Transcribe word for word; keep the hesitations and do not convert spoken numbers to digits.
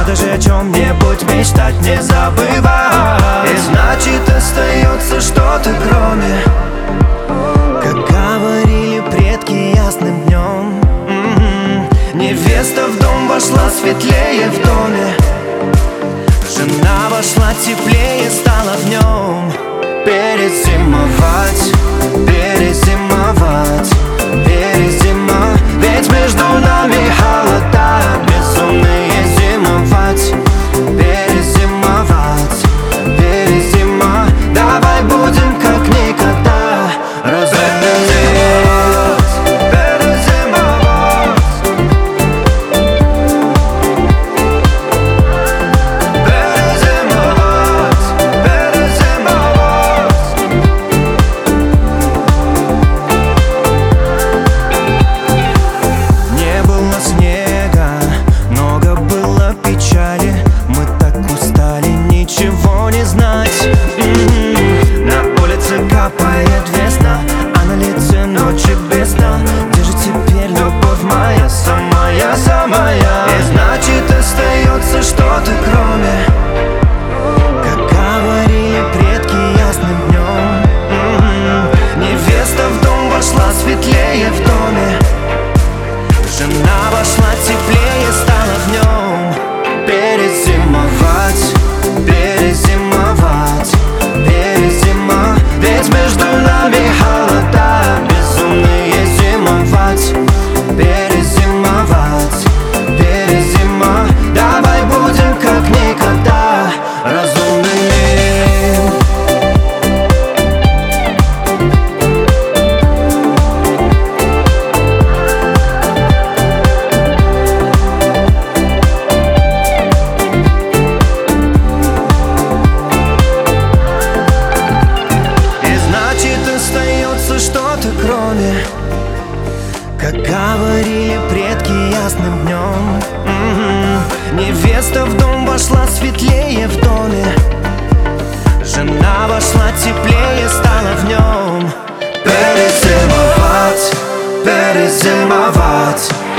даже о чем-нибудь мечтать, не забывай. И значит остается что-то кроме, как говорили предки ясным днем. м-м-м. Невеста в дом вошла светлее в доме, жена вошла теплее, стала в нем. Перезимовать, перезимовать, перезима. Ведь между нами холода безумные. Зимовать, перезимовать, перезима. Давай будем как никогда разумные. Капает весна, а на лице ночи без сна. Где же теперь любовь моя, самая-самая? И значит остается что-то кроме, как говорили предки ясным днем. м-м-м. Невеста в дом вошла светлее в доме, жена вошла теплее, стала в нем. Перезимовать, перезимовать, перезима. Ведь между нами холода безумные. Зимовать, перезимовать, перезима. Давай будем как никогда разумными. Что-то кроме, как говорили предки ясным днем. м-м-м. Невеста в дом вошла светлее в доме, жена вошла теплее, стала в нем. Перезимовать, перезимовать,